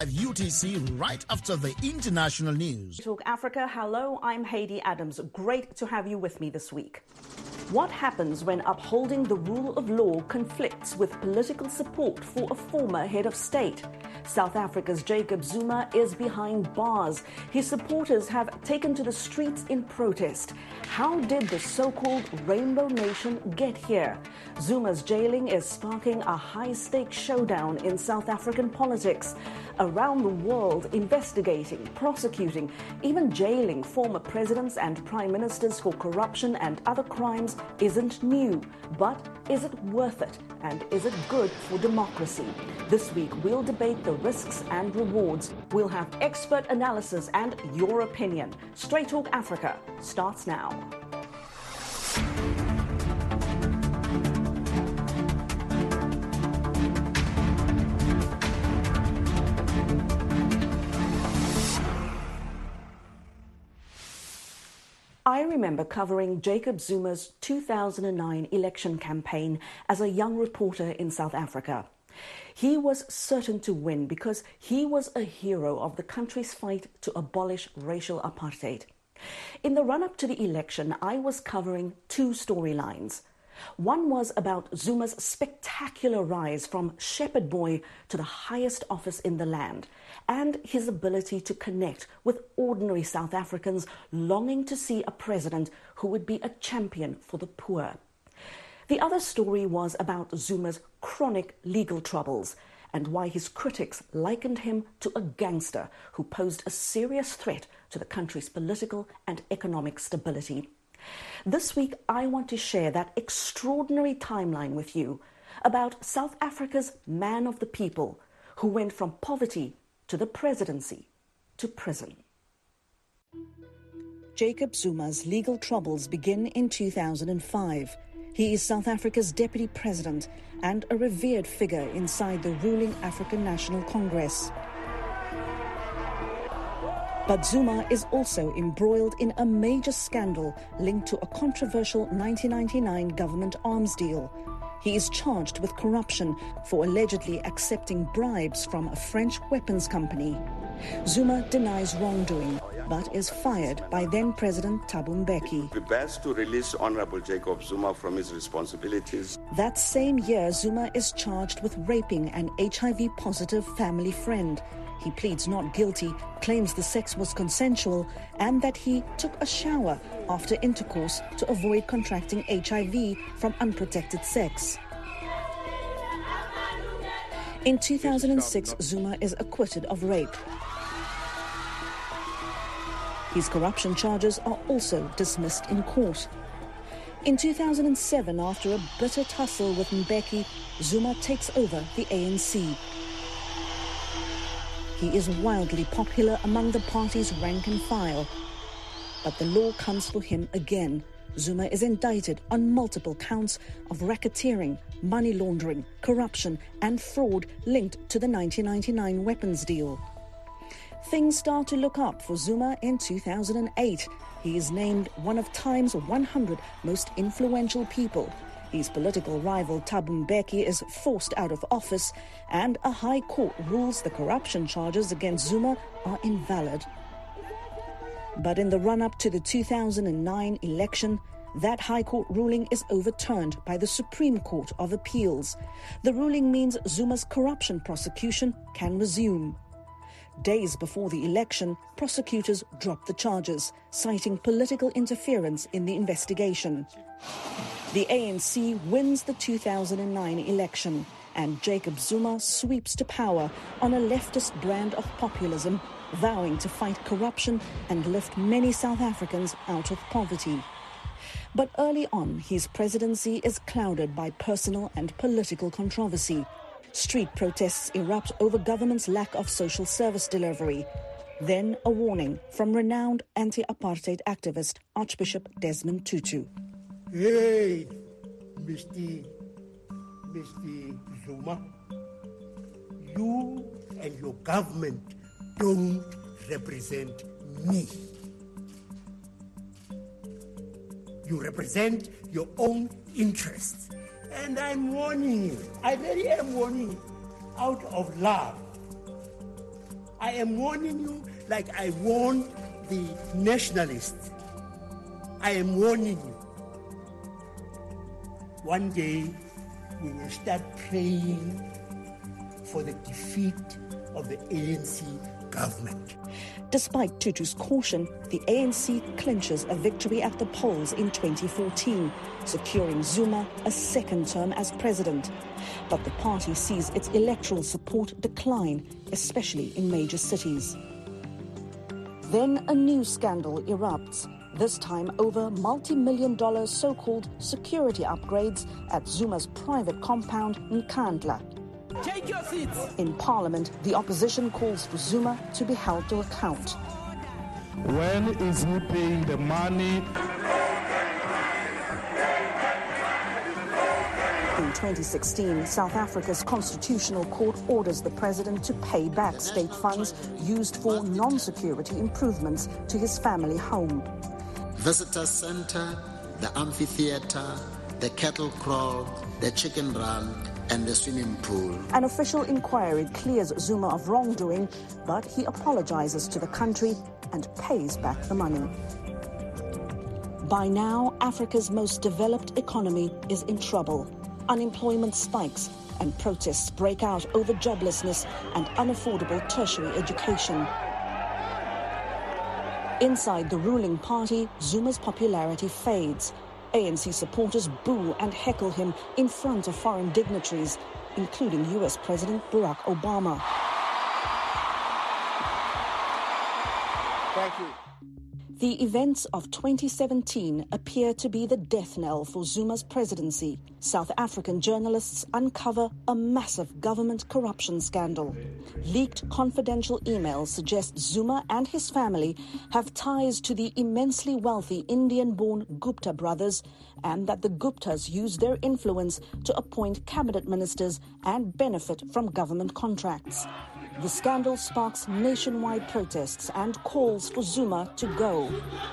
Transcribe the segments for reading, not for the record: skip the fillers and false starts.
At UTC right after the international news. Talk Africa, hello, I'm Heidi Adams. Great to have you with me this week. What happens when upholding the rule of law conflicts with political support for a former head of state? South Africa's Jacob Zuma is behind bars. His supporters have taken to the streets in protest. How did the so-called Rainbow Nation get here? Zuma's jailing is sparking a high-stakes showdown in South African politics. Around the world, investigating, prosecuting, even jailing former presidents and prime ministers for corruption and other crimes isn't new. But is it worth it? And is it good for democracy? This week, we'll debate the risks and rewards. We'll have expert analysis and your opinion. Straight Talk Africa starts now. I remember covering Jacob Zuma's 2009 election campaign as a young reporter in South Africa. He was certain to win because he was a hero of the country's fight to abolish racial apartheid. In the run-up to the election, I was covering two storylines. One was about Zuma's spectacular rise from shepherd boy to the highest office in the land, and his ability to connect with ordinary South Africans longing to see a president who would be a champion for the poor. The other story was about Zuma's chronic legal troubles and why his critics likened him to a gangster who posed a serious threat to the country's political and economic stability. This week, I want to share that extraordinary timeline with you about South Africa's man of the people who went from poverty to the presidency to prison. Jacob Zuma's legal troubles begin in 2005. He is South Africa's deputy president and a revered figure inside the ruling African National Congress. But Zuma is also embroiled in a major scandal linked to a controversial 1999 government arms deal. He is charged with corruption for allegedly accepting bribes from a French weapons company. Zuma denies wrongdoing, but is fired by then-President Thabo Mbeki. It would be best to release Honorable Jacob Zuma from his responsibilities. That same year, Zuma is charged with raping an HIV-positive family friend. He pleads not guilty, claims the sex was consensual, and that he took a shower after intercourse to avoid contracting HIV from unprotected sex. In 2006, Zuma is acquitted of rape. His corruption charges are also dismissed in court. In 2007, after a bitter tussle with Mbeki, Zuma takes over the ANC. He is wildly popular among the party's rank and file. But the law comes for him again. Zuma is indicted on multiple counts of racketeering, money laundering, corruption and fraud linked to the 1999 weapons deal. Things start to look up for Zuma in 2008. He is named one of Time's 100 most influential people. His political rival Thabo Mbeki is forced out of office, and a high court rules the corruption charges against Zuma are invalid. But in the run-up to the 2009 election, that high court ruling is overturned by the Supreme Court of Appeals. The ruling means Zuma's corruption prosecution can resume. Days before the election, prosecutors dropped the charges, citing political interference in the investigation. The ANC wins the 2009 election, and Jacob Zuma sweeps to power on a leftist brand of populism, vowing to fight corruption and lift many South Africans out of poverty. But early on, his presidency is clouded by personal and political controversy. Street protests erupt over government's lack of social service delivery. Then a warning from renowned anti-apartheid activist Archbishop Desmond Tutu. Hey, Mr. Zuma, you and your government don't represent me. You represent your own interests. And I'm warning you, I really am warning you, out of love. I am warning you like I warned the nationalists. I am warning you. One day, we will start praying for the defeat of the ANC government. Despite Tutu's caution, the ANC clinches a victory at the polls in 2014, securing Zuma a second term as president. But the party sees its electoral support decline, especially in major cities. Then a new scandal erupts, this time over multi-million-dollar so-called security upgrades at Zuma's private compound in Nkandla. Take your seats. In Parliament, the opposition calls for Zuma to be held to account. When is he paying the money? In 2016, South Africa's Constitutional Court orders the president to pay back state funds used for non-security improvements to his family home. Visitor Center, the amphitheater, the cattle kraal, the chicken run, and the swimming pool. An official inquiry clears Zuma of wrongdoing, but he apologizes to the country and pays back the money. By now, Africa's most developed economy is in trouble. Unemployment spikes and protests break out over joblessness and unaffordable tertiary education. Inside the ruling party, Zuma's popularity fades. ANC supporters boo and heckle him in front of foreign dignitaries, including US President Barack Obama. Thank you. The events of 2017 appear to be the death knell for Zuma's presidency. South African journalists uncover a massive government corruption scandal. Leaked confidential emails suggest Zuma and his family have ties to the immensely wealthy Indian-born Gupta brothers, and that the Guptas use their influence to appoint cabinet ministers and benefit from government contracts. The scandal sparks nationwide protests and calls for Zuma to go.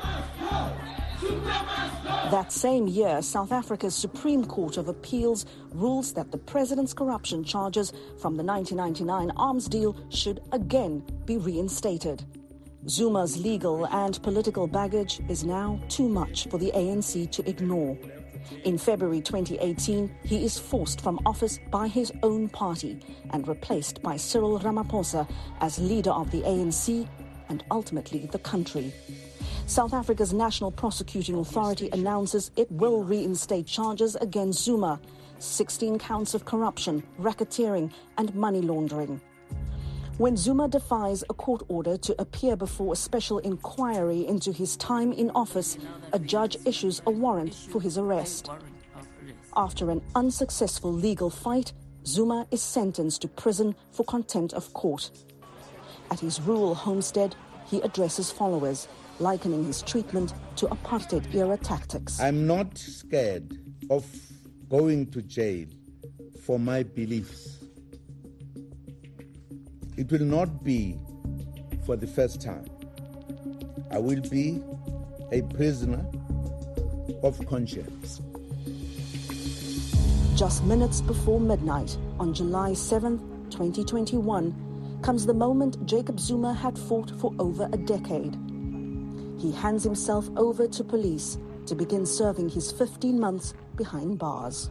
That same year, South Africa's Supreme Court of Appeals rules that the president's corruption charges from the 1999 arms deal should again be reinstated. Zuma's legal and political baggage is now too much for the ANC to ignore. In February 2018, he is forced from office by his own party and replaced by Cyril Ramaphosa as leader of the ANC and ultimately the country. South Africa's National Prosecuting Authority announces it will reinstate charges against Zuma, 16 counts of corruption, racketeering and money laundering. When Zuma defies a court order to appear before a special inquiry into his time in office, a judge issues a warrant for his arrest. After an unsuccessful legal fight, Zuma is sentenced to prison for contempt of court. At his rural homestead, he addresses followers, likening his treatment to apartheid-era tactics. I'm not scared of going to jail for my beliefs. It will not be for the first time. I will be a prisoner of conscience. Just minutes before midnight, on July 7, 2021, comes the moment Jacob Zuma had fought for over a decade. He hands himself over to police to begin serving his 15 months behind bars.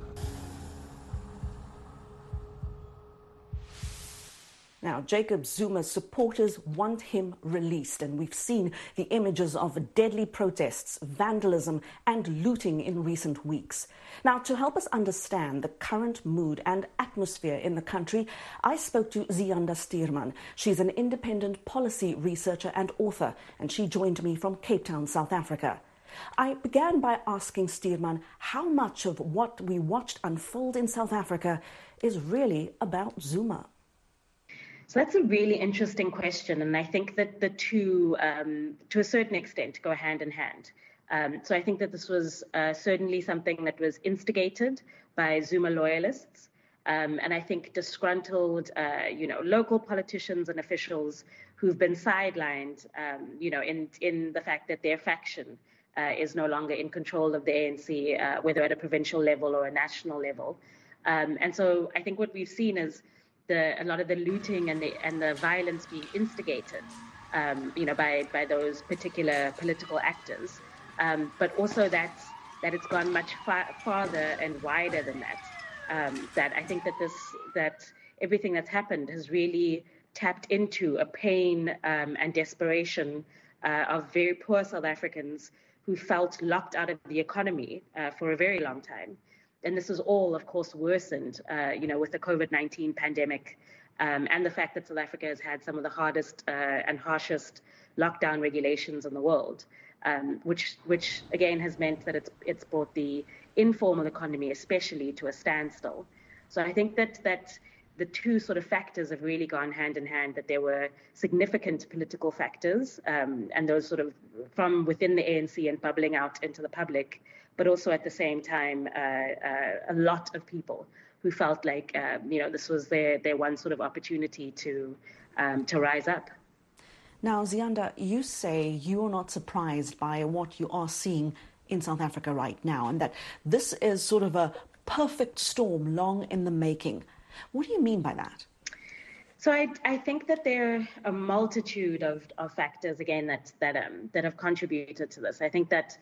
Now, Jacob Zuma's supporters want him released, and we've seen the images of deadly protests, vandalism, and looting in recent weeks. Now, to help us understand the current mood and atmosphere in the country, I spoke to Ziyanda Stuurman. She's an independent policy researcher and author, and she joined me from Cape Town, South Africa. I began by asking Stuurman how much of what we watched unfold in South Africa is really about Zuma. So that's a really interesting question, and I think that the two, to a certain extent, go hand in hand. So I think that this was certainly something that was instigated by Zuma loyalists, and I think disgruntled, local politicians and officials who've been sidelined, in the fact that their faction is no longer in control of the ANC, whether at a provincial level or a national level. And so I think what we've seen is a lot of the looting and the violence being instigated, by those particular political actors, but also that it's gone much farther and wider than that. That I think that everything that's happened has really tapped into a pain and desperation of very poor South Africans who felt locked out of the economy for a very long time. And this was all, of course, worsened, with the COVID-19 pandemic and the fact that South Africa has had some of the hardest and harshest lockdown regulations in the world, which again has meant that it's brought the informal economy, especially, to a standstill. So I think that the two sort of factors have really gone hand in hand, that there were significant political factors, and those sort of from within the ANC and bubbling out into the public, but also at the same time, a lot of people who felt like, this was their one sort of opportunity to rise up. Now, Ziyanda, you say you are not surprised by what you are seeing in South Africa right now, and that this is sort of a perfect storm long in the making. What do you mean by that? So I think that there are a multitude of factors, again, that have contributed to this. I think that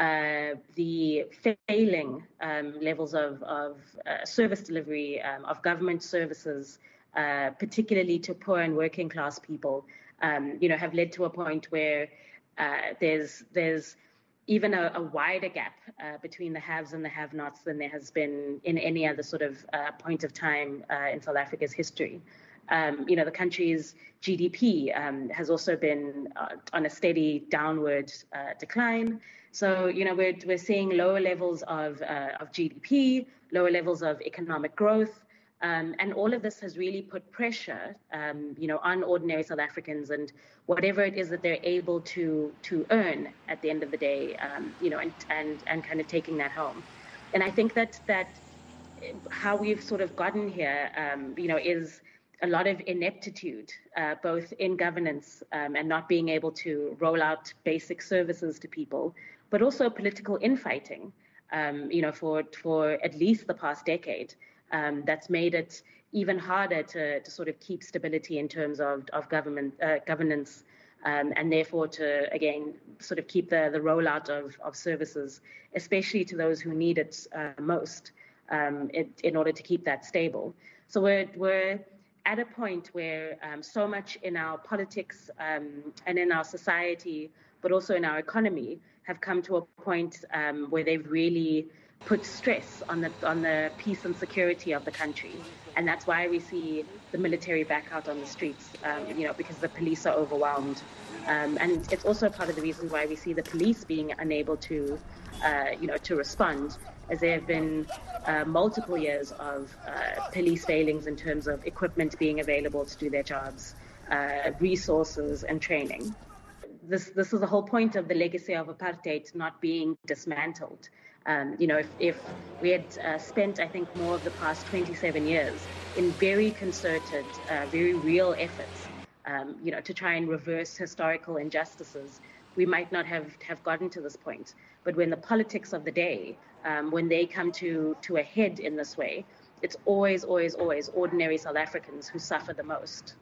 the failing levels of service delivery of government services, particularly to poor and working class people, have led to a point where there's even a wider gap between the haves and the have-nots than there has been in any other sort of point of time in South Africa's history. The country's GDP has also been on a steady downward decline. So, we're seeing lower levels of GDP, lower levels of economic growth, and all of this has really put pressure, on ordinary South Africans and whatever it is that they're able to earn at the end of the day, and kind of taking that home. And I think that how we've sort of gotten here, is a lot of ineptitude, both in governance and not being able to roll out basic services to people, but also political infighting, for at least the past decade. That's made it even harder to sort of keep stability in terms of governance, and therefore to, again, sort of keep the rollout of services, especially to those who need it most, in order to keep that stable. So we're at a point where so much in our politics and in our society, but also in our economy, have come to a point where they've really put stress on the peace and security of the country. And that's why we see the military back out on the streets, because the police are overwhelmed. And it's also part of the reason why we see the police being unable to respond, as there have been multiple years of police failings in terms of equipment being available to do their jobs, resources and training. This is the whole point of the legacy of apartheid not being dismantled. If we had spent, I think, more of the past 27 years in very concerted, very real efforts, to try and reverse historical injustices, we might not have gotten to this point. But when the politics of the day, when they come to a head in this way, it's always, always, always ordinary South Africans who suffer the most.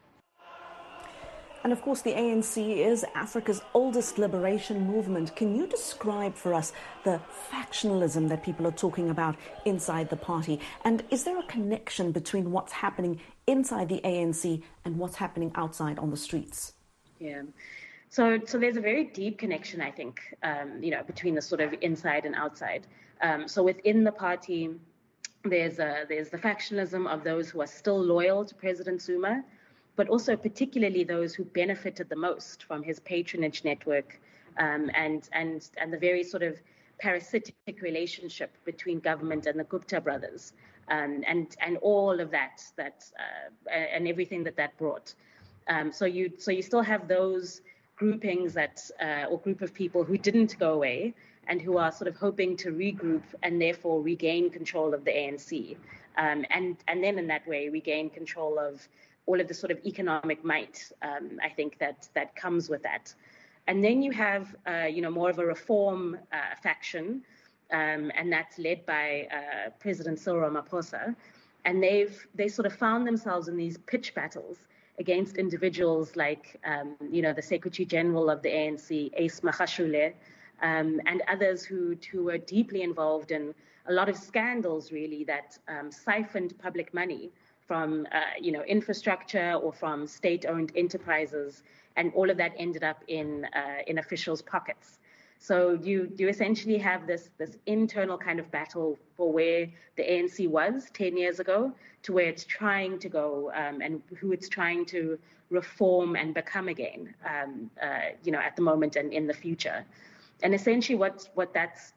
And of course, the ANC is Africa's oldest liberation movement. Can you describe for us the factionalism that people are talking about inside the party? And is there a connection between what's happening inside the ANC and what's happening outside on the streets? Yeah. So there's a very deep connection, I think, between the sort of inside and outside. So within the party, there's the factionalism of those who are still loyal to President Zuma, but also particularly those who benefited the most from his patronage network, and the very sort of parasitic relationship between government and the Gupta brothers, and all of that and everything that brought. So you still have those groupings or group of people who didn't go away and who are sort of hoping to regroup and therefore regain control of the ANC, and then in that way regain control of all of the sort of economic might, I think, that comes with that. And then you have, more of a reform faction, and that's led by President Cyril Ramaphosa. And they sort of found themselves in these pitch battles against individuals like, the Secretary General of the ANC, Ace Magashule, and others who were deeply involved in a lot of scandals, really, that siphoned public money from, infrastructure or from state-owned enterprises, and all of that ended up in officials' pockets. So you essentially have this internal kind of battle for where the ANC was 10 years ago to where it's trying to go, and who it's trying to reform and become again, at the moment and in the future. And essentially what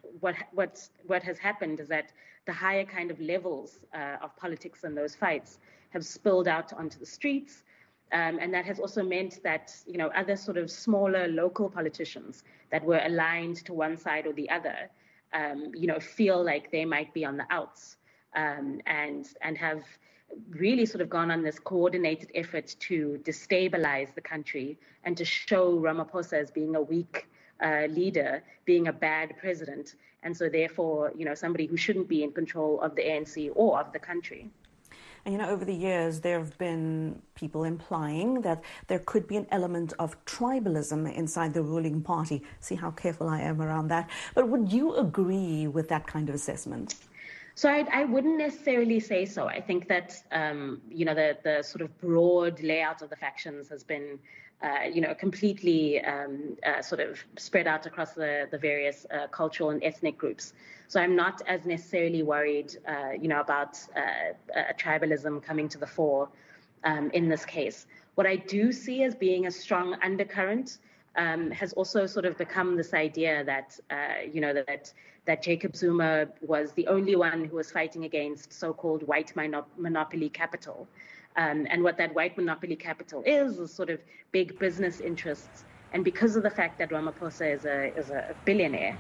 has happened is that the higher kind of levels of politics in those fights have spilled out onto the streets. And that has also meant that, other sort of smaller local politicians that were aligned to one side or the other, feel like they might be on the outs, and have really sort of gone on this coordinated effort to destabilize the country and to show Ramaphosa as being a weak leader, being a bad president, and so therefore, somebody who shouldn't be in control of the ANC or of the country. And, over the years, there have been people implying that there could be an element of tribalism inside the ruling party. See how careful I am around that. But would you agree with that kind of assessment? So I wouldn't necessarily say so. I think that, the sort of broad layout of the factions has been, completely sort of spread out across the various cultural and ethnic groups. So I'm not as necessarily worried, about tribalism coming to the fore in this case. What I do see as being a strong undercurrent has also sort of become this idea that, that Jacob Zuma was the only one who was fighting against so-called white monopoly capital. And what that white monopoly capital is sort of big business interests. And because of the fact that Ramaphosa is a billionaire,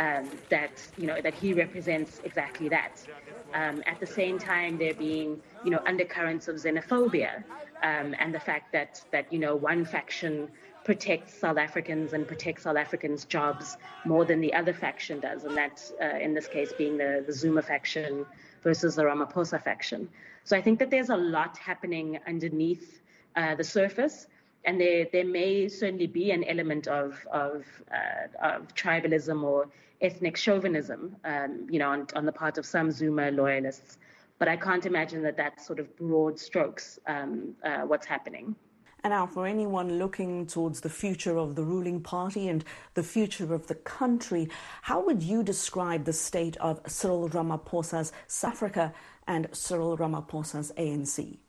that he represents exactly that. At the same time, there being, undercurrents of xenophobia, and the fact that one faction protects South Africans and protects South Africans' jobs more than the other faction does, and that, in this case, being the Zuma faction versus the Ramaphosa faction. So I think that there's a lot happening underneath the surface, and there may certainly be an element of tribalism or ethnic chauvinism, on the part of some Zuma loyalists. But I can't imagine that that's sort of broad strokes what's happening. And now, for anyone looking towards the future of the ruling party and the future of the country, how would you describe the state of Cyril Ramaphosa's South Africa and Cyril Ramaphosa's ANC?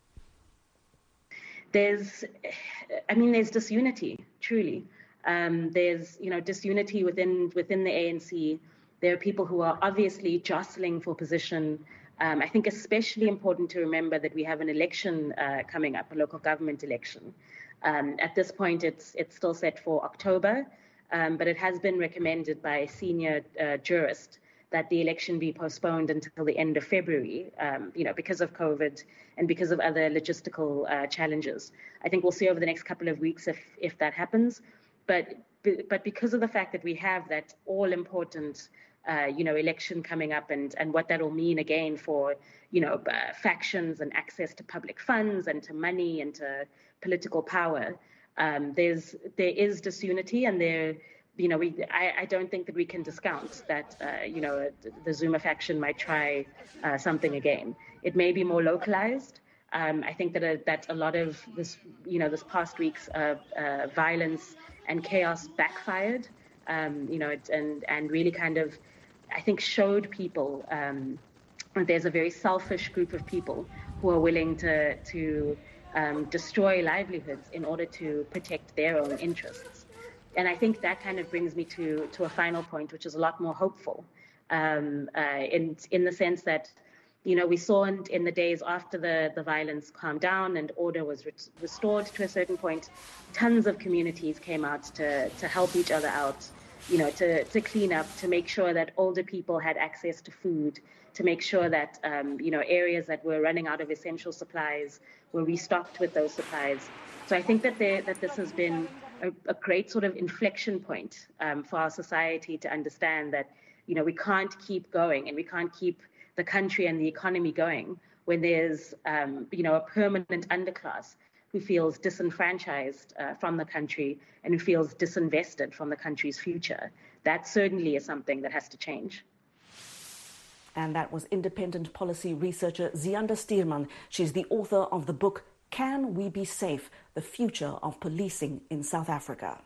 There's disunity, truly. There's, disunity within the ANC. There are people who are obviously jostling for position. I think especially important to remember that we have an election coming up, a local government election. At this point, it's still set for October, but it has been recommended by a senior jurist that the election be postponed until the end of February, because of COVID and because of other logistical challenges. I think we'll see over the next couple of weeks if that happens. But because of the fact that we have that all-important election coming up and what that will mean again for, factions and access to public funds and to money and to political power, there is disunity, and I don't think that we can discount that, the Zuma faction might try something again. It may be more localized. I think that a lot of this, this past week's violence and chaos backfired, and really kind of, I think, showed people there's a very selfish group of people who are willing to destroy livelihoods in order to protect their own interests. And I think that kind of brings me to a final point, which is a lot more hopeful, in the sense that, we saw in the days after the violence calmed down and order was restored to a certain point, tons of communities came out to help each other out, to clean up, to make sure that older people had access to food, to make sure that, areas that were running out of essential supplies were restocked with those supplies. So I think that this has been a great sort of inflection point for our society to understand that, we can't keep going and we can't keep the country and the economy going when there's, a permanent underclass who feels disenfranchised from the country and who feels disinvested from the country's future. That certainly is something that has to change. And that was independent policy researcher Ziyanda Stearman. She's the author of the book, Can We Be Safe? The Future of Policing in South Africa.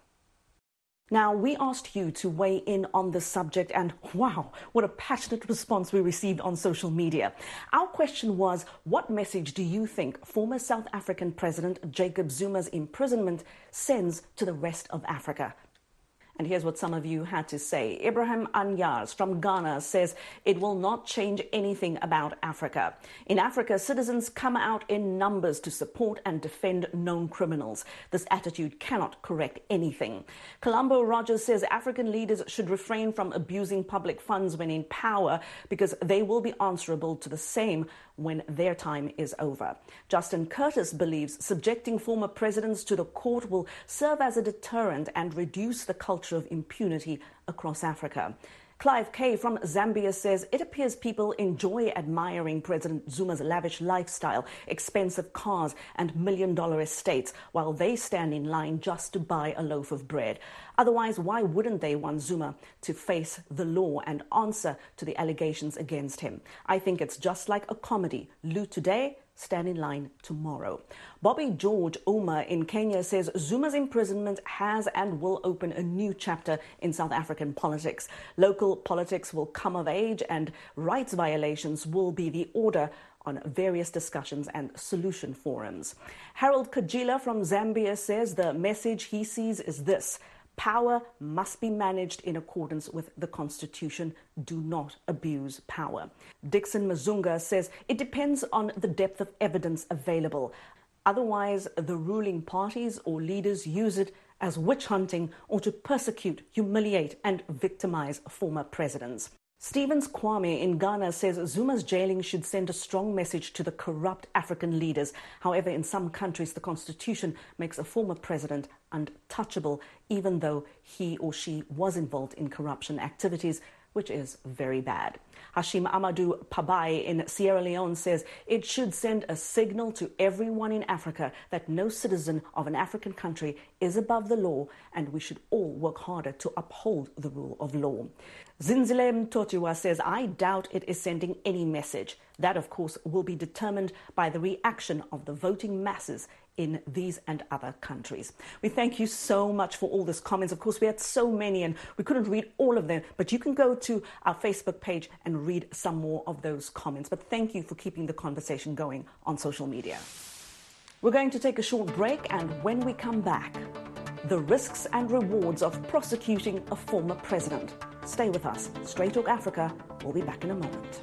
Now, we asked you to weigh in on this subject, and wow, what a passionate response we received on social media. Our question was, what message do you think former South African President Jacob Zuma's imprisonment sends to the rest of Africa? And here's what some of you had to say. Ibrahim Anyars from Ghana says it will not change anything about Africa. In Africa, citizens come out in numbers to support and defend known criminals. This attitude cannot correct anything. Colombo Rogers says African leaders should refrain from abusing public funds when in power because they will be answerable to the same when their time is over. Justin Curtis believes subjecting former presidents to the court will serve as a deterrent and reduce the culture of impunity across Africa. Clive K. from Zambia says it appears people enjoy admiring President Zuma's lavish lifestyle, expensive cars and million-dollar estates, while they stand in line just to buy a loaf of bread. Otherwise, why wouldn't they want Zuma to face the law and answer to the allegations against him? I think it's just like a comedy. Loot today, stand in line tomorrow. Bobby George Uma in Kenya says Zuma's imprisonment has and will open a new chapter in South African politics. Local politics will come of age and rights violations will be the order on various discussions and solution forums. Harold Kajila from Zambia says the message he sees is this: power must be managed in accordance with the Constitution. Do not abuse power. Dixon Mazunga says it depends on the depth of evidence available. Otherwise, the ruling parties or leaders use it as witch hunting or to persecute, humiliate and victimize former presidents. Stevens Kwame in Ghana says Zuma's jailing should send a strong message to the corrupt African leaders. However, in some countries, the constitution makes a former president untouchable, even though he or she was involved in corruption activities, which is very bad. Hashim Amadou Pabai in Sierra Leone says it should send a signal to everyone in Africa that no citizen of an African country is above the law, and we should all work harder to uphold the rule of law. Zinzile Mtotiwa says, I doubt it is sending any message. That, of course, will be determined by the reaction of the voting masses in these and other countries. We thank you so much for all these comments. Of course, we had so many and we couldn't read all of them, but you can go to our Facebook page and read some more of those comments. But thank you for keeping the conversation going on social media. We're going to take a short break, and when we come back, the risks and rewards of prosecuting a former president. Stay with us. Straight Talk Africa. We'll be back in a moment.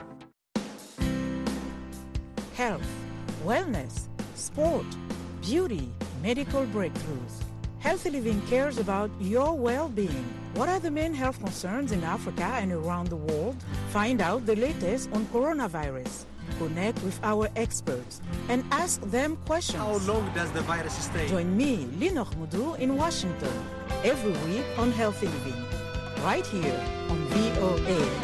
Health, wellness, sport, beauty, medical breakthroughs. Healthy Living cares about your well-being. What are the main health concerns in Africa and around the world? Find out the latest on coronavirus. Connect with our experts and ask them questions. How long does the virus stay? Join me, Linoch Mudu, in Washington, every week on Healthy Living, right here on VOA.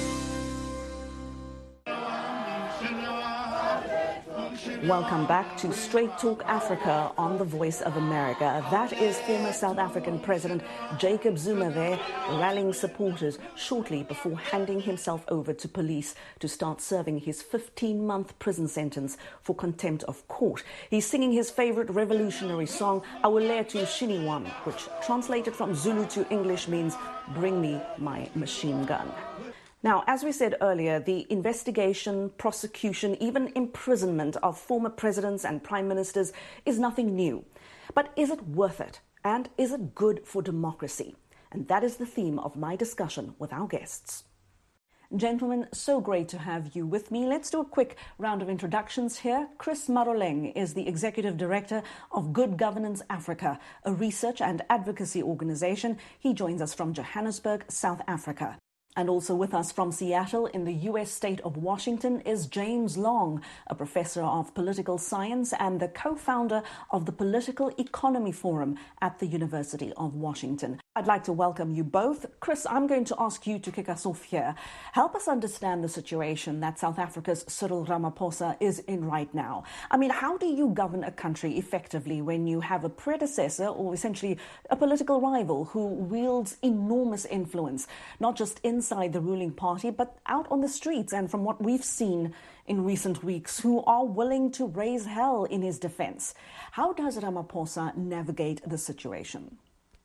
Welcome back to Straight Talk Africa on the Voice of America. That is former South African President Jacob Zuma there, rallying supporters shortly before handing himself over to police to start serving his 15-month prison sentence for contempt of court. He's singing his favorite revolutionary song, Awulethu Shiniwam, which translated from Zulu to English means, bring me my machine gun. Now, as we said earlier, the investigation, prosecution, even imprisonment of former presidents and prime ministers is nothing new. But is it worth it? And is it good for democracy? And that is the theme of my discussion with our guests. Gentlemen, so great to have you with me. Let's do a quick round of introductions here. Chris Maroleng is the Executive Director of Good Governance Africa, a research and advocacy organization. He joins us from Johannesburg, South Africa. And also with us from Seattle in the U.S. state of Washington is James Long, a professor of political science and the co-founder of the Political Economy Forum at the University of Washington. I'd like to welcome you both. Chris, I'm going to ask you to kick us off here. Help us understand the situation that South Africa's Cyril Ramaphosa is in right now. I mean, how do you govern a country effectively when you have a predecessor or essentially a political rival who wields enormous influence, not just inside the ruling party, but out on the streets, and from what we've seen in recent weeks, who are willing to raise hell in his defense? How does Ramaphosa navigate the situation?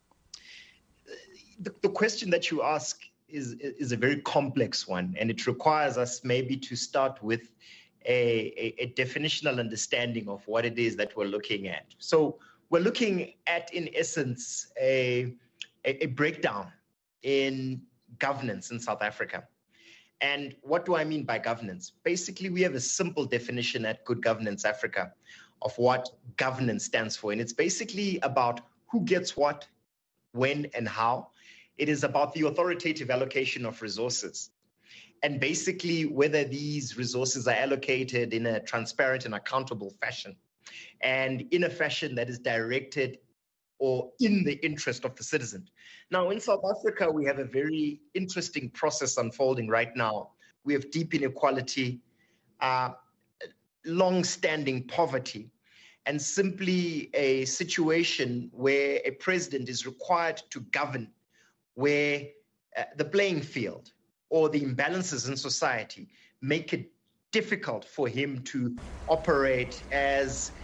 The question that you ask is a very complex one, and it requires us maybe to start with a definitional understanding of what it is that we're looking at. So we're looking at, in essence, a breakdown in governance in South Africa. And what do I mean by governance? Basically, we have a simple definition at Good Governance Africa of what governance stands for. And it's basically about who gets what, when, and how. It is about the authoritative allocation of resources. And basically, whether these resources are allocated in a transparent and accountable fashion, and in a fashion that is directed or in the interest of the citizen. Now, in South Africa, we have a very interesting process unfolding right now. We have deep inequality, long-standing poverty, and simply a situation where a president is required to govern where the playing field or the imbalances in society make it difficult for him to operate as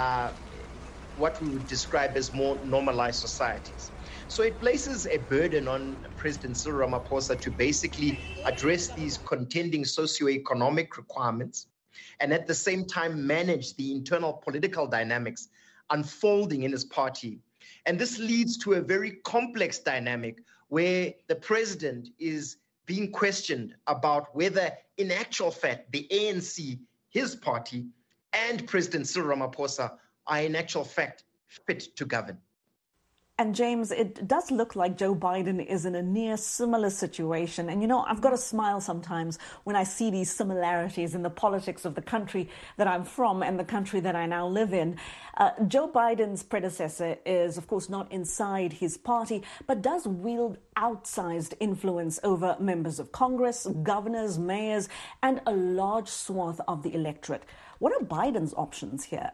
what we would describe as more normalized societies. So it places a burden on President Cyril Ramaphosa to basically address these contending socioeconomic requirements and at the same time manage the internal political dynamics unfolding in his party. And this leads to a very complex dynamic where the president is being questioned about whether, in actual fact, the ANC, his party, and President Cyril Ramaphosa are in actual fact fit to govern. And James, it does look like Joe Biden is in a near similar situation. And, you know, I've got to smile sometimes when I see these similarities in the politics of the country that I'm from and the country that I now live in. Joe Biden's predecessor is, of course, not inside his party, but does wield outsized influence over members of Congress, governors, mayors, and a large swath of the electorate. What are Biden's options here?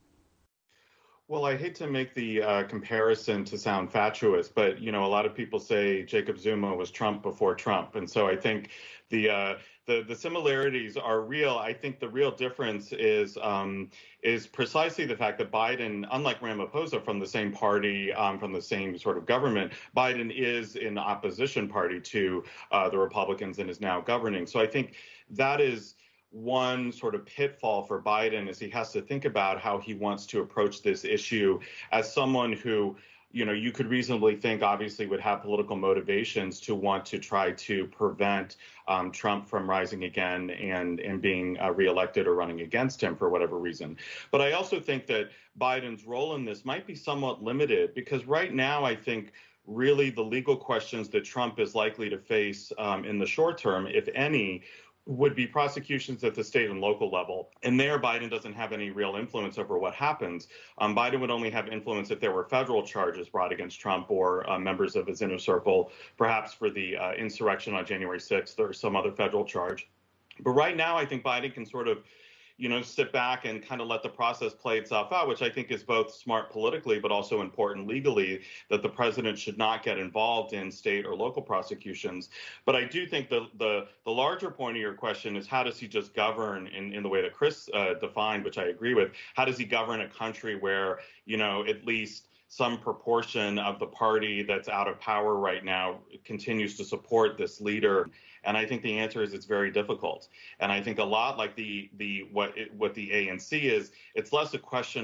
Well, I hate to make the comparison to sound fatuous, but, you know, a lot of people say Jacob Zuma was Trump before Trump. And so I think the similarities are real. I think the real difference is precisely the fact that Biden, unlike Ramaphosa from the same party, from the same sort of government, Biden is in the opposition party to the Republicans and is now governing. So I think that is one sort of pitfall for Biden, is he has to think about how he wants to approach this issue as someone who, you know, you could reasonably think obviously would have political motivations to want to try to prevent Trump from rising again and being reelected or running against him for whatever reason. But I also think that Biden's role in this might be somewhat limited, because right now I think really the legal questions that Trump is likely to face in the short term, if any, would be prosecutions at the state and local level. And there, Biden doesn't have any real influence over what happens. Biden would only have influence if there were federal charges brought against Trump or members of his inner circle, perhaps for the insurrection on January 6th or some other federal charge. But right now, I think Biden can sort of, you know, sit back and kind of let the process play itself out, which I think is both smart politically, but also important legally, that the president should not get involved in state or local prosecutions. But I do think the larger point of your question is, how does he just govern in the way that Chris defined, which I agree with? How does he govern a country where, you know, at least some proportion of the party that's out of power right now continues to support this leader? And I think the answer is it's very difficult. And I think a lot like what the ANC is, it's less a question of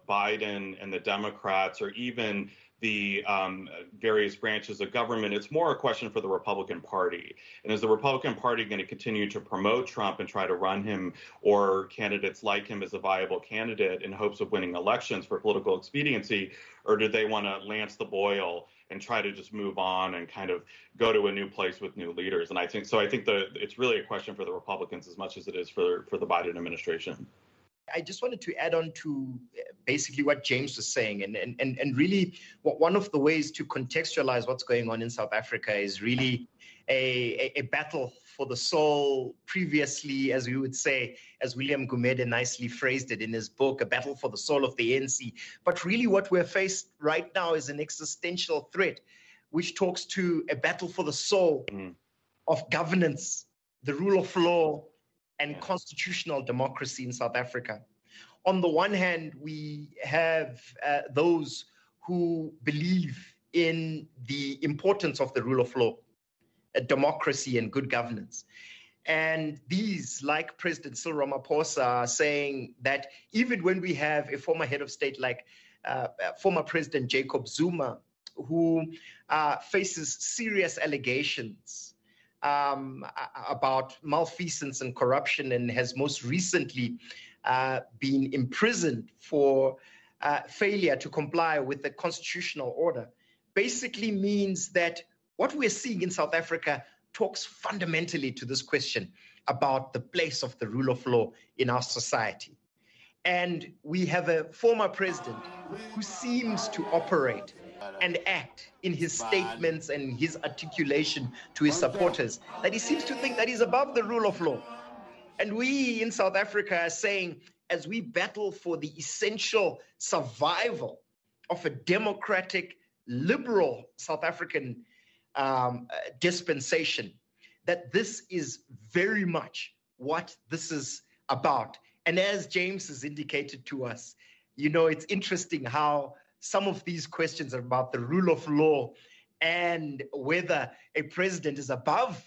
Biden and the Democrats or even the various branches of government. It's more a question for the Republican Party. And is the Republican Party going to continue to promote Trump and try to run him or candidates like him as a viable candidate in hopes of winning elections for political expediency? Or do they want to lance the boil and try to just move on and kind of go to a new place with new leaders? And I think it's really a question for the Republicans as much as it is for the Biden administration. I just wanted to add on to basically what James was saying. And really, one of the ways to contextualize what's going on in South Africa is really a battle for the soul, previously, as we would say, as William Gumede nicely phrased it in his book, a battle for the soul of the ANC. But really what we're faced right now is an existential threat, which talks to a battle for the soul of governance, the rule of law, and constitutional democracy in South Africa. On the one hand, we have those who believe in the importance of the rule of law, democracy, and good governance. And these, like President Cyril Ramaphosa, are saying that even when we have a former head of state like former President Jacob Zuma, who faces serious allegations about malfeasance and corruption and has most recently been imprisoned for failure to comply with the constitutional order, basically means that what we're seeing in South Africa talks fundamentally to this question about the place of the rule of law in our society. And we have a former president who seems to operate and act in his statements and his articulation to his supporters that he seems to think that he's above the rule of law. And we in South Africa are saying, as we battle for the essential survival of a democratic, liberal South African dispensation, that this is very much what this is about. And as James has indicated to us, it's interesting how some of these questions are about the rule of law and whether a president is above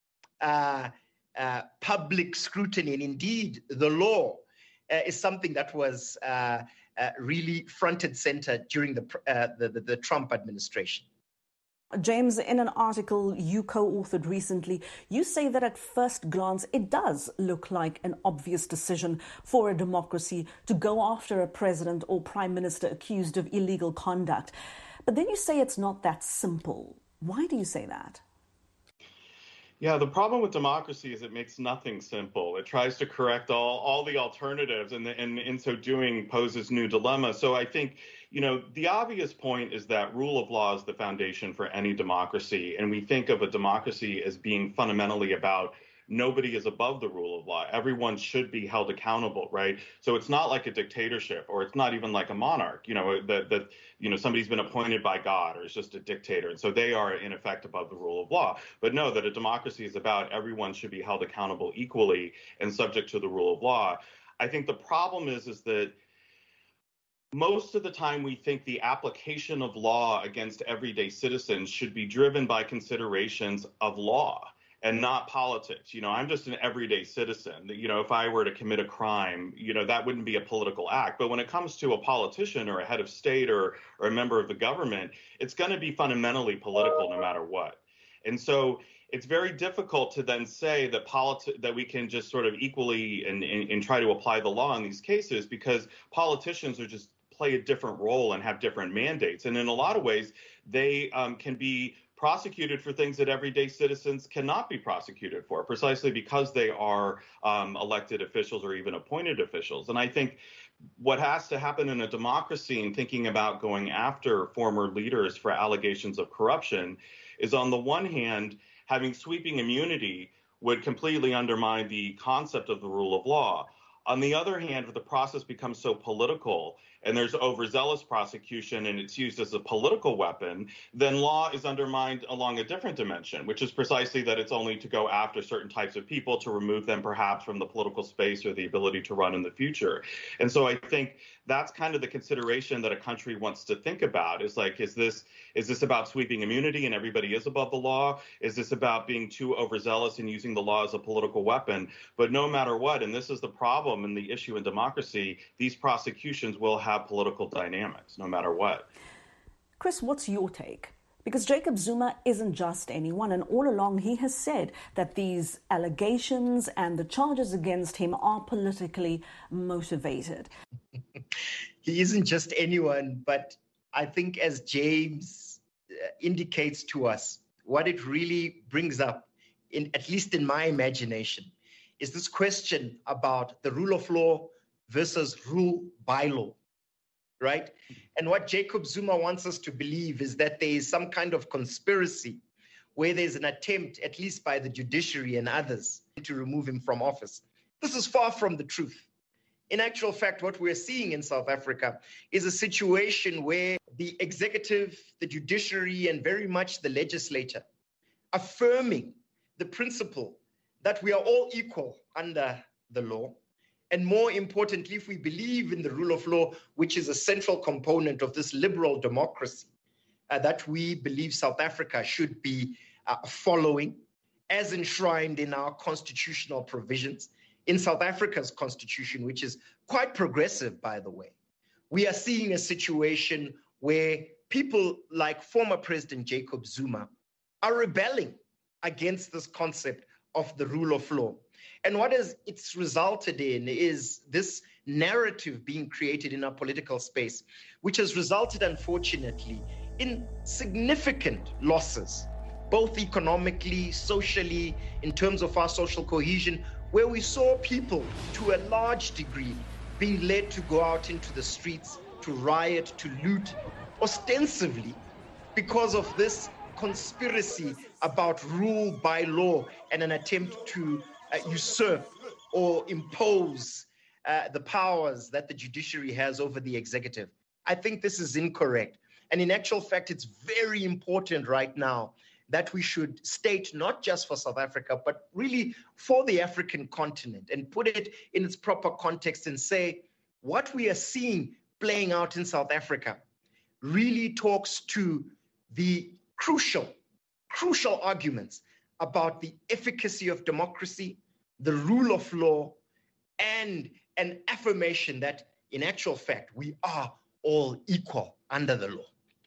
public scrutiny. And indeed, the law is something that was really front and center during the Trump administration. James, in an article you co-authored recently, you say that at first glance it does look like an obvious decision for a democracy to go after a president or prime minister accused of illegal conduct. But then you say it's not that simple. Why do you say that? Yeah, the problem with democracy is it makes nothing simple. It tries to correct all the alternatives and in so doing poses new dilemmas. So I think, the obvious point is that rule of law is the foundation for any democracy. And we think of a democracy as being fundamentally about nobody is above the rule of law. Everyone should be held accountable, right? So it's not like a dictatorship, or it's not even like a monarch, that somebody's been appointed by God or is just a dictator. And so they are in effect above the rule of law. But no, that a democracy is about everyone should be held accountable equally and subject to the rule of law. I think the problem is that most of the time we think the application of law against everyday citizens should be driven by considerations of law and not politics. I'm just an everyday citizen. If I were to commit a crime, that wouldn't be a political act. But when it comes to a politician or a head of state or a member of the government, it's going to be fundamentally political no matter what. And so it's very difficult to then say that that we can just sort of equally and try to apply the law in these cases, because politicians are just play a different role and have different mandates. And in a lot of ways, they can be prosecuted for things that everyday citizens cannot be prosecuted for, precisely because they are elected officials or even appointed officials. And I think what has to happen in a democracy in thinking about going after former leaders for allegations of corruption is, on the one hand, having sweeping immunity would completely undermine the concept of the rule of law. On the other hand, if the process becomes so political and there's overzealous prosecution and it's used as a political weapon, then law is undermined along a different dimension, which is precisely that it's only to go after certain types of people, to remove them perhaps from the political space or the ability to run in the future. And so I think that's kind of the consideration that a country wants to think about, is like, is this about sweeping immunity and everybody is above the law? Is this about being too overzealous and using the law as a political weapon? But no matter what, and this is the problem and the issue in democracy, these prosecutions will have have political dynamics, no matter what. Chris, what's your take? Because Jacob Zuma isn't just anyone, and all along he has said that these allegations and the charges against him are politically motivated. He isn't just anyone, but I think, as James indicates to us, what it really brings up, at least in my imagination, is this question about the rule of law versus rule by law, right? And what Jacob Zuma wants us to believe is that there is some kind of conspiracy where there's an attempt, at least by the judiciary and others, to remove him from office. This is far from the truth. In actual fact, what we're seeing in South Africa is a situation where the executive, the judiciary, and very much the legislature affirming the principle that we are all equal under the law. And more importantly, if we believe in the rule of law, which is a central component of this liberal democracy that we believe South Africa should be following, as enshrined in our constitutional provisions, in South Africa's constitution, which is quite progressive, by the way, we are seeing a situation where people like former President Jacob Zuma are rebelling against this concept of the rule of law. And what it's resulted in is this narrative being created in our political space, which has resulted, unfortunately, in significant losses, both economically, socially, in terms of our social cohesion, where we saw people, to a large degree, being led to go out into the streets, to riot, to loot, ostensibly because of this conspiracy about rule by law and an attempt to usurp or impose the powers that the judiciary has over the executive. I think this is incorrect. And in actual fact, it's very important right now that we should state, not just for South Africa, but really for the African continent, and put it in its proper context and say what we are seeing playing out in South Africa really talks to the crucial arguments about the efficacy of democracy, the rule of law, and an affirmation that in actual fact, we are all equal under the law.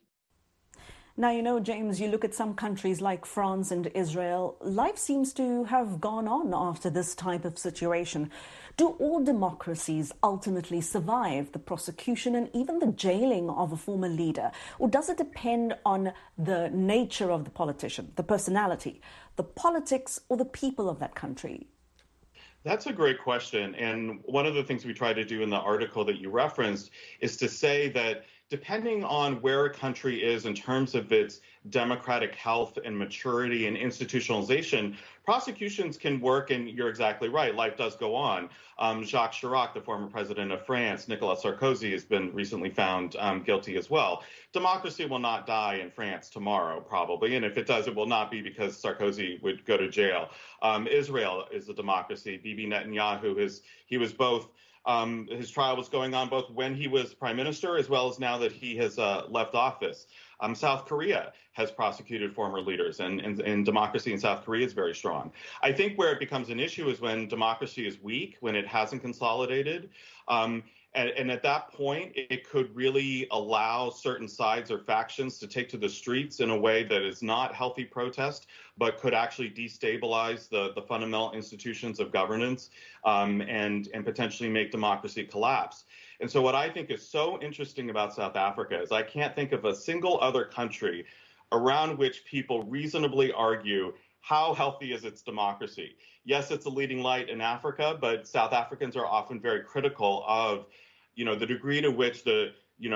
Now, you know, James, you look at some countries like France and Israel, life seems to have gone on after this type of situation. Do all democracies ultimately survive the prosecution and even the jailing of a former leader? Or does it depend on the nature of the politician, the personality, the politics, or the people of that country? That's a great question. And one of the things we try to do in the article that you referenced is to say that depending on where a country is in terms of its democratic health and maturity and institutionalization, prosecutions can work, and you're exactly right, life does go on. Jacques Chirac, the former president of France, Nicolas Sarkozy has been recently found guilty as well. Democracy will not die in France tomorrow, probably, and if it does, it will not be because Sarkozy would go to jail. Israel is a democracy. Bibi Netanyahu, he was both his trial was going on both when he was prime minister as well as now that he has left office. South Korea has prosecuted former leaders, and democracy in South Korea is very strong. I think where it becomes an issue is when democracy is weak, when it hasn't consolidated. And at that point, it could really allow certain sides or factions to take to the streets in a way that is not healthy protest, but could actually destabilize the fundamental institutions of governance and potentially make democracy collapse. And so what I think is so interesting about South Africa is I can't think of a single other country around which people reasonably argue how healthy is its democracy. Yes, it's a leading light in Africa, but South Africans are often very critical of, the degree to which if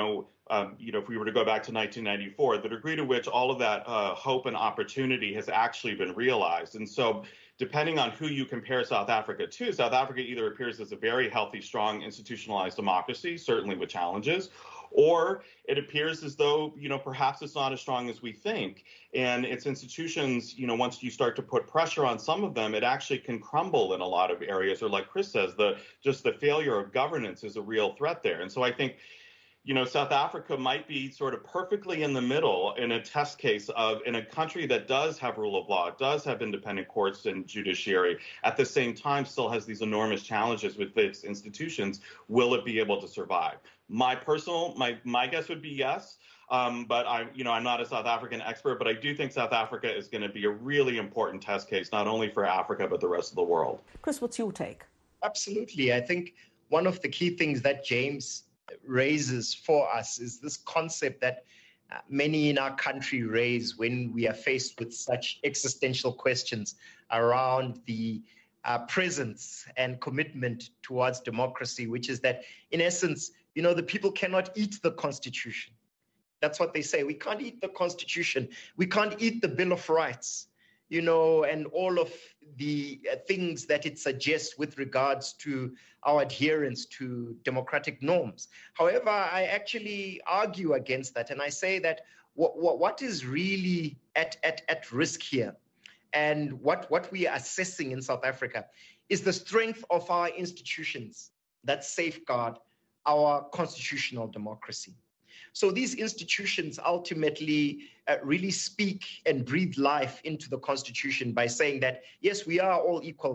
we were to go back to 1994, the degree to which all of that hope and opportunity has actually been realized. And so depending on who you compare South Africa to, South Africa either appears as a very healthy, strong, institutionalized democracy, certainly with challenges, or it appears as though, perhaps it's not as strong as we think. And its institutions, once you start to put pressure on some of them, it actually can crumble in a lot of areas. Or like Chris says, just the failure of governance is a real threat there. And so I think, South Africa might be sort of perfectly in the middle in a test case of, in a country that does have rule of law, does have independent courts and judiciary, at the same time still has these enormous challenges with its institutions. Will it be able to survive? My guess would be yes. But I'm not a South African expert, but I do think South Africa is going to be a really important test case, not only for Africa, but the rest of the world. Chris, what's your take? Absolutely. I think one of the key things that James raises for us is this concept that many in our country raise when we are faced with such existential questions around the presence and commitment towards democracy, which is that, in essence, the people cannot eat the Constitution. That's what they say. We can't eat the Constitution. We can't eat the Bill of Rights, and all of the things that it suggests with regards to our adherence to democratic norms. However, I actually argue against that. And I say that what is really at risk here, and what we are assessing in South Africa, is the strength of our institutions that safeguard our constitutional democracy. So these institutions ultimately really speak and breathe life into the Constitution by saying that, yes, we are all equal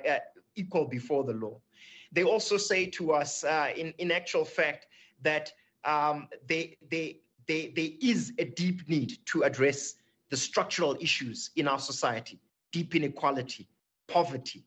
before the law. They also say to us, in actual fact, that there is a deep need to address the structural issues in our society: deep inequality, poverty,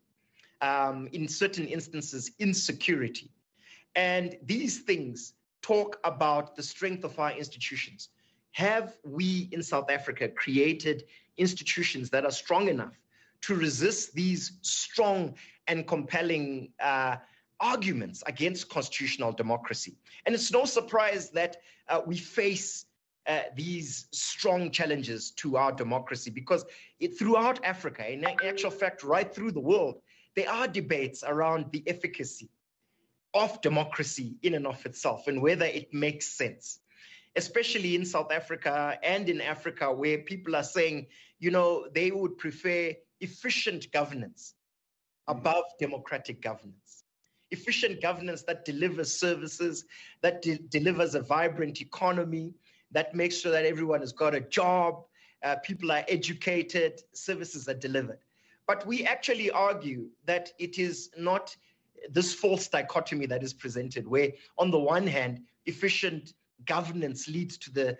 in certain instances, insecurity. And these things talk about the strength of our institutions. Have we in South Africa created institutions that are strong enough to resist these strong and compelling arguments against constitutional democracy? And it's no surprise that we face these strong challenges to our democracy, because throughout Africa, in actual fact, right through the world, there are debates around the efficacy of democracy in and of itself and whether it makes sense, especially in South Africa and in Africa, where people are saying, they would prefer efficient governance above democratic governance. Efficient governance that delivers services, that delivers a vibrant economy, that makes sure that everyone has got a job, people are educated, services are delivered. But we actually argue that it is not this false dichotomy that is presented, where on the one hand, efficient governance leads to the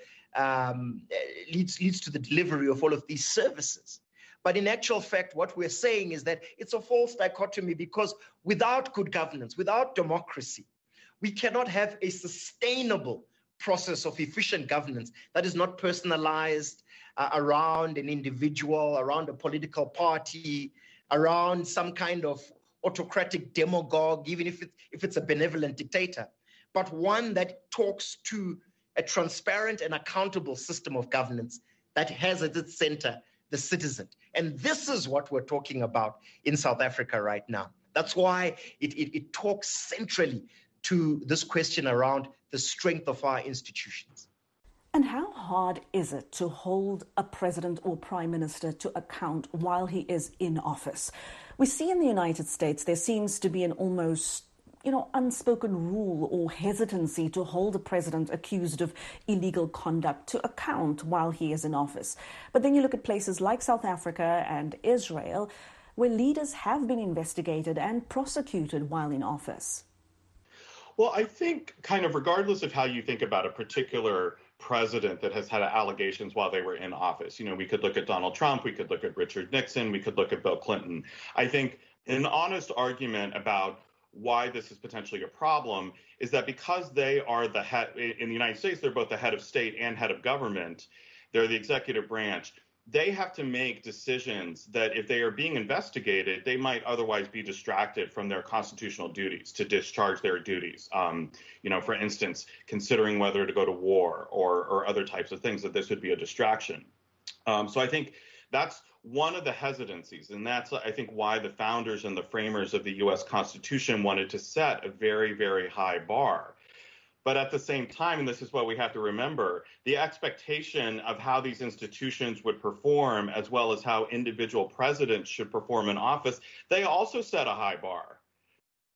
delivery of all of these services. But in actual fact, what we're saying is that it's a false dichotomy, because without good governance, without democracy, we cannot have a sustainable process of efficient governance that is not personalized around an individual, around a political party, around some kind of autocratic demagogue, even if it's a benevolent dictator, but one that talks to a transparent and accountable system of governance that has at its center the citizen. And this is what we're talking about in South Africa right now. That's why it talks centrally to this question around the strength of our institutions. And how hard is it to hold a president or prime minister to account while he is in office? We see in the United States there seems to be an almost, unspoken rule or hesitancy to hold a president accused of illegal conduct to account while he is in office. But then you look at places like South Africa and Israel, where leaders have been investigated and prosecuted while in office. Well, I think kind of regardless of how you think about a particular president that has had allegations while they were in office, we could look at Donald Trump, we could look at Richard Nixon, we could look at Bill Clinton. I think an honest argument about why this is potentially a problem is that because they are the head in the United States, they're both the head of state and head of government, they're the executive branch. They have to make decisions that if they are being investigated, they might otherwise be distracted from their constitutional duties to discharge their duties. For instance, considering whether to go to war or other types of things, that this would be a distraction. So I think that's one of the hesitancies. And that's, I think, why the founders and the framers of the U.S. Constitution wanted to set a very, very high bar. But at the same time, and this is what we have to remember, the expectation of how these institutions would perform, as well as how individual presidents should perform in office, they also set a high bar.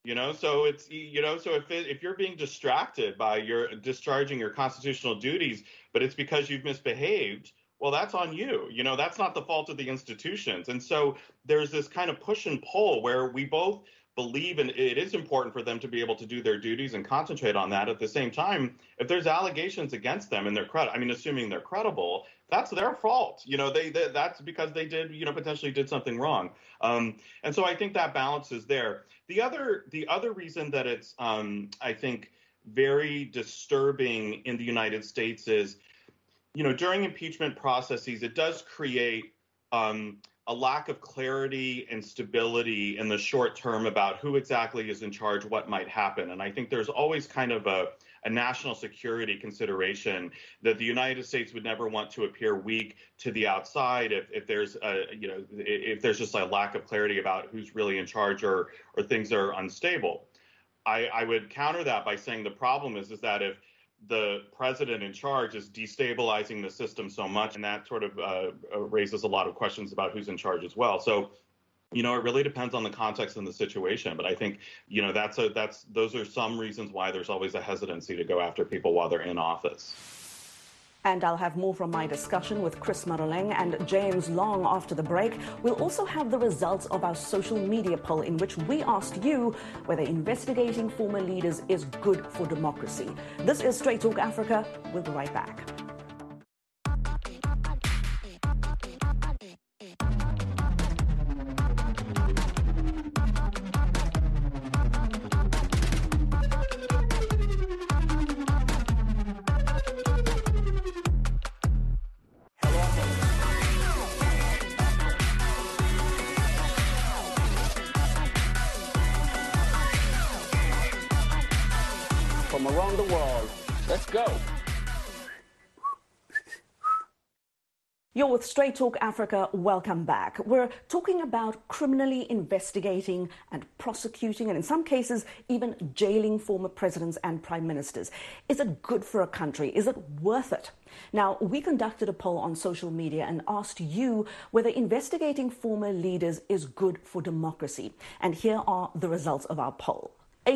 So it's, so if you're being distracted by your discharging your constitutional duties, but it's because you've misbehaved, well, that's on you. That's not the fault of the institutions. And so there's this kind of push and pull where we both believe it is important for them to be able to do their duties and concentrate on that. At the same time, if there's allegations against them and assuming they're credible, that's their fault. That's because they did, potentially did something wrong. And so I think that balance is there. The other reason that it's, I think, very disturbing in the United States is, during impeachment processes, it does create a lack of clarity and stability in the short term about who exactly is in charge, what might happen. And I think there's always kind of a national security consideration that the United States would never want to appear weak to the outside if there's if there's just a lack of clarity about who's really in charge or things are unstable. I would counter that by saying the problem is that if the president in charge is destabilizing the system so much, and that sort of raises a lot of questions about who's in charge as well. So, it really depends on the context and the situation. But I think, those are some reasons why there's always a hesitancy to go after people while they're in office. And I'll have more from my discussion with Chris Maroleng and James Long after the break. We'll also have the results of our social media poll in which we asked you whether investigating former leaders is good for democracy. This is Straight Talk Africa. We'll be right back. From around the world. Let's go. You're with Straight Talk Africa. Welcome back. We're talking about criminally investigating and prosecuting, and in some cases, even jailing former presidents and prime ministers. Is it good for a country? Is it worth it? Now, we conducted a poll on social media and asked you whether investigating former leaders is good for democracy. And here are the results of our poll.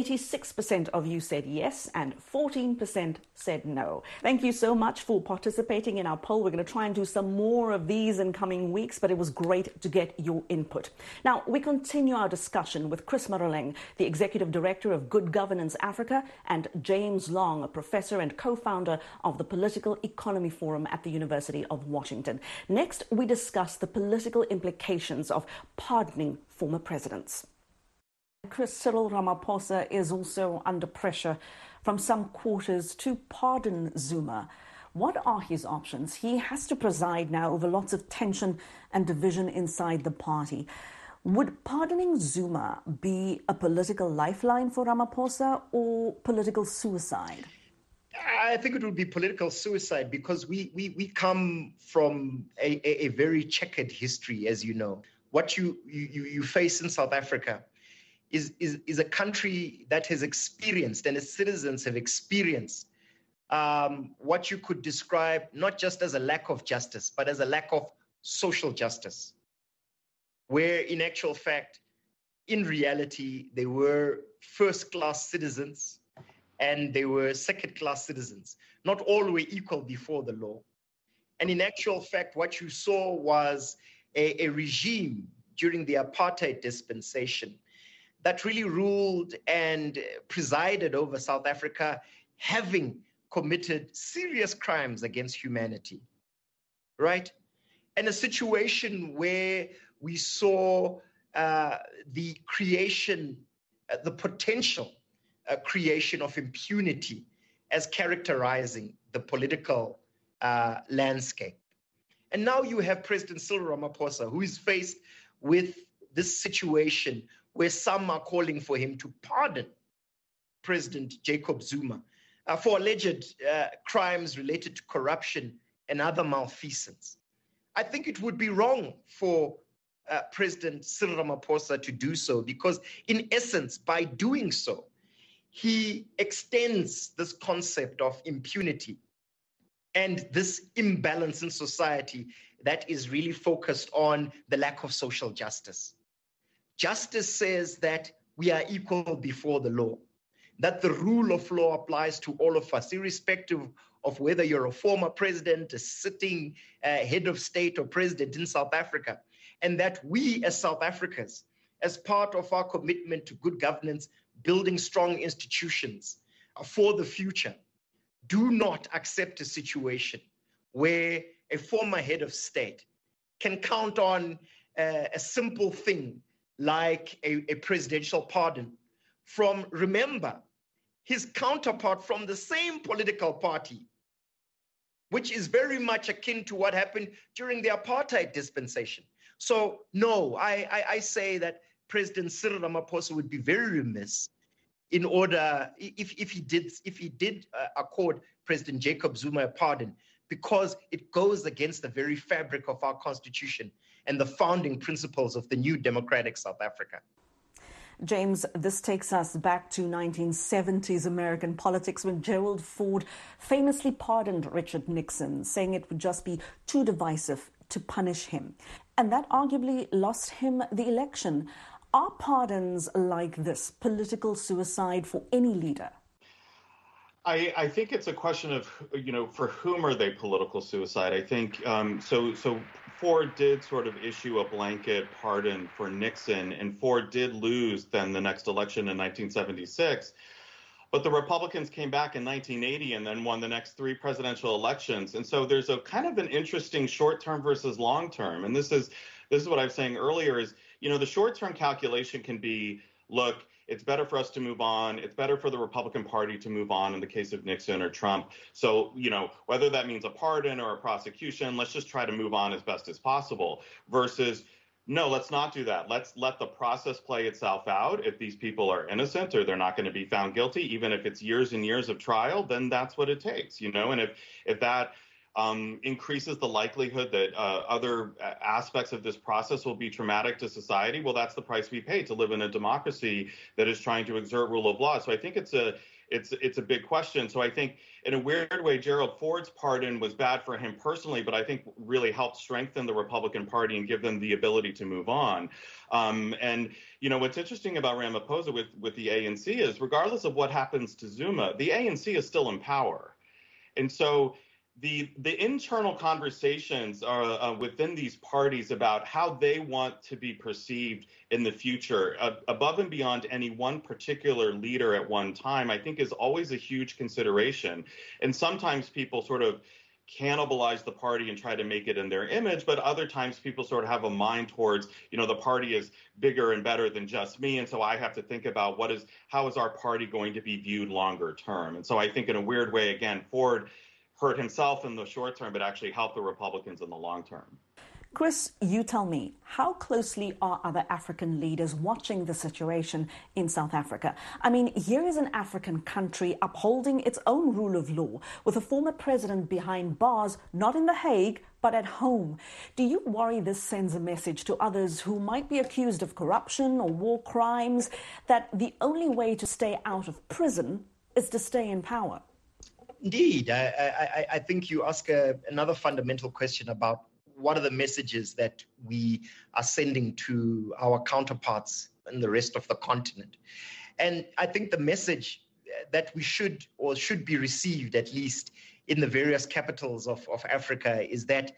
86% of you said yes and 14% said no. Thank you so much for participating in our poll. We're going to try and do some more of these in coming weeks, but it was great to get your input. Now, we continue our discussion with Chris Maroleng, the Executive Director of Good Governance Africa, and James Long, a professor and co-founder of the Political Economy Forum at the University of Washington. Next, we discuss the political implications of pardoning former presidents. Chris, Cyril Ramaphosa is also under pressure from some quarters to pardon Zuma. What are his options? He has to preside now over lots of tension and division inside the party. Would pardoning Zuma be a political lifeline for Ramaphosa or political suicide? I think it would be political suicide because we come from a very checkered history, as you know. What you face in South Africa is a country that has experienced, and its citizens have experienced, what you could describe not just as a lack of justice, but as a lack of social justice, where in actual fact, in reality, they were first-class citizens and they were second-class citizens. Not all were equal before the law. And in actual fact, what you saw was a regime during the apartheid dispensation that really ruled and presided over South Africa, having committed serious crimes against humanity, right? And a situation where we saw the creation, the potential creation of impunity as characterizing the political landscape. And now you have President Cyril Ramaphosa, who is faced with this situation where some are calling for him to pardon President Jacob Zuma for alleged crimes related to corruption and other malfeasance. I think it would be wrong for President Cyril Ramaphosa to do so because, in essence, by doing so, he extends this concept of impunity and this imbalance in society that is really focused on the lack of social justice. Justice says that we are equal before the law, that the rule of law applies to all of us, irrespective of whether you're a former president, a sitting head of state or president in South Africa, and that we as South Africans, as part of our commitment to good governance, building strong institutions for the future, do not accept a situation where a former head of state can count on a simple thing like a presidential pardon from, remember, his counterpart from the same political party, which is very much akin to what happened during the apartheid dispensation. So no, I say that President Cyril Ramaphosa would be very remiss in order, if he did accord President Jacob Zuma a pardon, because it goes against the very fabric of our constitution and the founding principles of the new democratic South Africa. James, this takes us back to 1970s American politics when Gerald Ford famously pardoned Richard Nixon, saying it would just be too divisive to punish him. And that arguably lost him the election. Are pardons like this political suicide for any leader? I think it's a question of, for whom are they political suicide? I think so Ford did sort of issue a blanket pardon for Nixon, and Ford did lose then the next election in 1976. But the Republicans came back in 1980 and then won the next 3 presidential elections. And so there's a kind of an interesting short-term versus long-term. And this is what I was saying earlier is, the short-term calculation can be, look, it's better for us to move on. It's better for the Republican Party to move on in the case of Nixon or Trump. So, whether that means a pardon or a prosecution, let's just try to move on as best as possible versus, no, let's not do that. Let's let the process play itself out. If these people are innocent or they're not going to be found guilty, even if it's years and years of trial, then that's what it takes, And if that increases the likelihood that other aspects of this process will be traumatic to society, well, that's the price we pay to live in a democracy that is trying to exert rule of law. So I think it's a big question. So I think in a weird way, Gerald Ford's pardon was bad for him personally, but I think really helped strengthen the Republican Party and give them the ability to move on. And what's interesting about Ramaphosa with the ANC is, regardless of what happens to Zuma, the ANC is still in power. And so the internal conversations are within these parties about how they want to be perceived in the future, above and beyond any one particular leader at one time, I think is always a huge consideration. And sometimes people sort of cannibalize the party and try to make it in their image, but other times people sort of have a mind towards, the party is bigger and better than just me, and so I have to think about how is our party going to be viewed longer term. And so I think in a weird way, again, Ford hurt himself in the short term, but actually helped the Republicans in the long term. Chris, you tell me, how closely are other African leaders watching the situation in South Africa? I mean, here is an African country upholding its own rule of law with a former president behind bars, not in The Hague, but at home. Do you worry this sends a message to others who might be accused of corruption or war crimes that the only way to stay out of prison is to stay in power? Indeed. I think you ask another fundamental question about what are the messages that we are sending to our counterparts in the rest of the continent. And I think the message that we should be received, at least in the various capitals of Africa, is that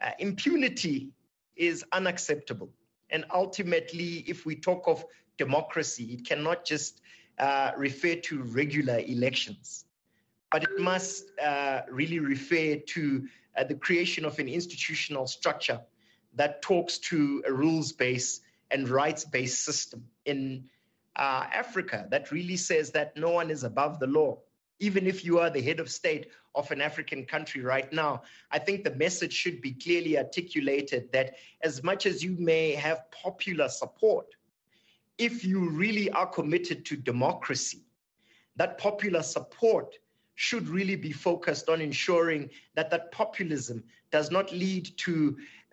impunity is unacceptable. And ultimately, if we talk of democracy, it cannot just refer to regular elections, but it must really refer to the creation of an institutional structure that talks to a rules-based and rights-based system in Africa that really says that no one is above the law. Even if you are the head of state of an African country right now, I think the message should be clearly articulated that as much as you may have popular support, if you really are committed to democracy, that popular support should really be focused on ensuring that that populism does not lead to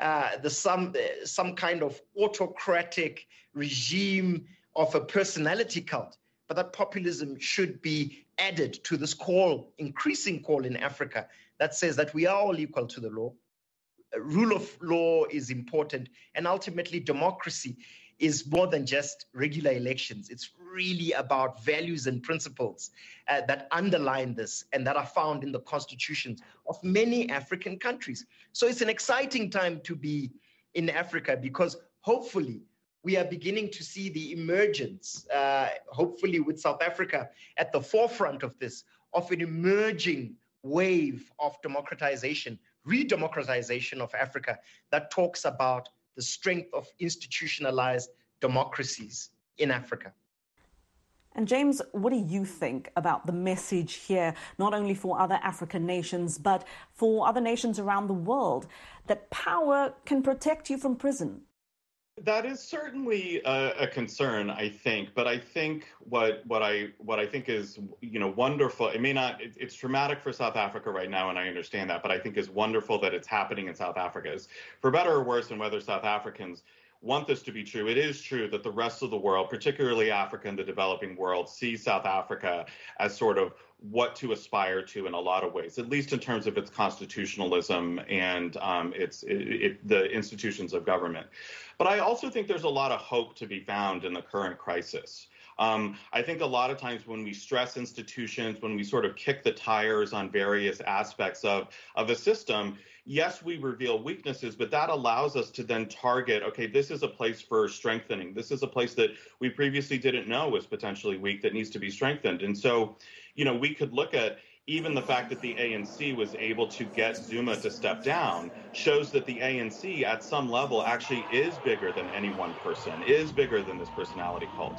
some kind of autocratic regime of a personality cult, but that populism should be added to this increasing call in Africa that says that we are all equal to the law. Rule of law is important, and ultimately democracy is more than just regular elections. It's really about values and principles that underline this and that are found in the constitutions of many African countries. So it's an exciting time to be in Africa because hopefully we are beginning to see the emergence, hopefully with South Africa at the forefront of this, of an emerging wave of democratization, re-democratization of Africa that talks about the strength of institutionalized democracies in Africa. And James, what do you think about the message here, not only for other African nations, but for other nations around the world, that power can protect you from prison? That is certainly a concern, I think. But I think what I think is, wonderful. It may not. It's traumatic for South Africa right now, and I understand that. But I think is wonderful that it's happening in South Africa. Is for better or worse, and whether South Africans want this to be true, it is true that the rest of the world, particularly Africa and the developing world, sees South Africa as sort of what to aspire to in a lot of ways, at least in terms of its constitutionalism and the institutions of government. But I also think there's a lot of hope to be found in the current crisis. I think a lot of times when we stress institutions, when we sort of kick the tires on various aspects of a system, yes, we reveal weaknesses, but that allows us to then target, okay, this is a place for strengthening. This is a place that we previously didn't know was potentially weak that needs to be strengthened. And so, we could look at even the fact that the ANC was able to get Zuma to step down shows that the ANC at some level actually is bigger than any one person, is bigger than this personality cult.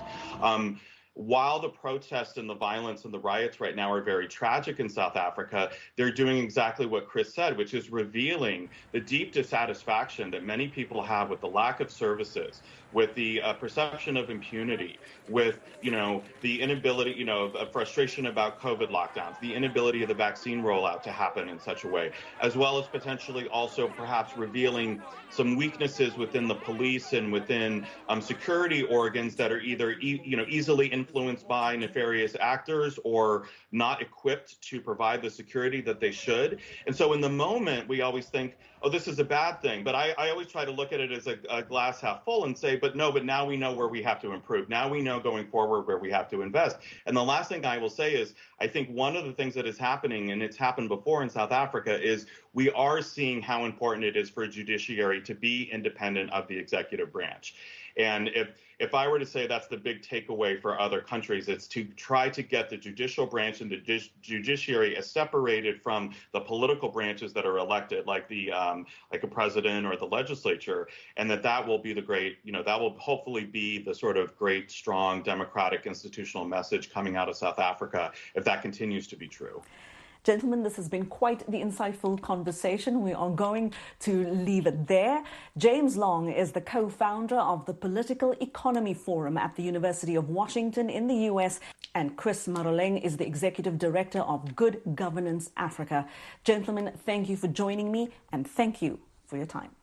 While the protests and the violence and the riots right now are very tragic in South Africa, they're doing exactly what Chris said, which is revealing the deep dissatisfaction that many people have with the lack of services, with the perception of impunity, with, the inability, of frustration about COVID lockdowns, the inability of the vaccine rollout to happen in such a way, as well as potentially also perhaps revealing some weaknesses within the police and within security organs that are either, easily influenced by nefarious actors or not equipped to provide the security that they should. And so in the moment, we always think, oh, this is a bad thing. But I always try to look at it as a glass half full and say, but now we know where we have to improve. Now we know going forward where we have to invest. And the last thing I will say is, I think one of the things that is happening, and it's happened before in South Africa, is we are seeing how important it is for a judiciary to be independent of the executive branch. And if I were to say that's the big takeaway for other countries, it's to try to get the judicial branch and the judiciary as separated from the political branches that are elected, like a president or the legislature, and that will be the great, that will hopefully be the sort of great, strong, democratic institutional message coming out of South Africa, if that continues to be true. Gentlemen, this has been quite the insightful conversation. We are going to leave it there. James Long is the co-founder of the Political Economy Forum at the University of Washington in the US, and Chris Maroleng is the executive director of Good Governance Africa. Gentlemen, thank you for joining me, and thank you for your time.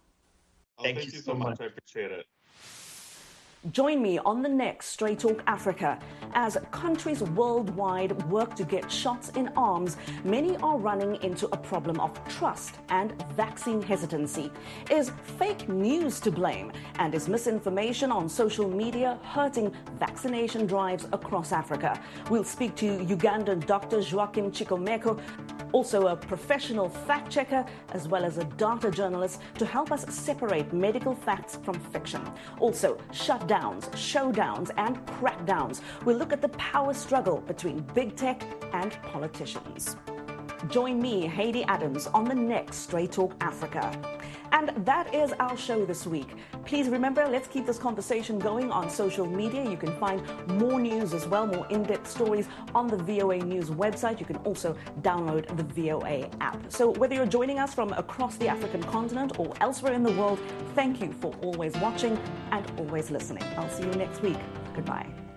Thank you so much. I appreciate it. Join me on the next Straight Talk Africa. As countries worldwide work to get shots in arms, many are running into a problem of trust and vaccine hesitancy. Is fake news to blame? And is misinformation on social media hurting vaccination drives across Africa? We'll speak to Ugandan Dr. Joachim Chikomeko, also a professional fact checker as well as a data journalist, to help us separate medical facts from fiction. Also, shutdowns, showdowns and crackdowns. We'll look at the power struggle between big tech and politicians. Join me, Heidi Adams, on the next Straight Talk Africa. And that is our show this week. Please remember, let's keep this conversation going on social media. You can find more news as well, more in-depth stories on the VOA News website. You can also download the VOA app. So whether you're joining us from across the African continent or elsewhere in the world, thank you for always watching and always listening. I'll see you next week. Goodbye.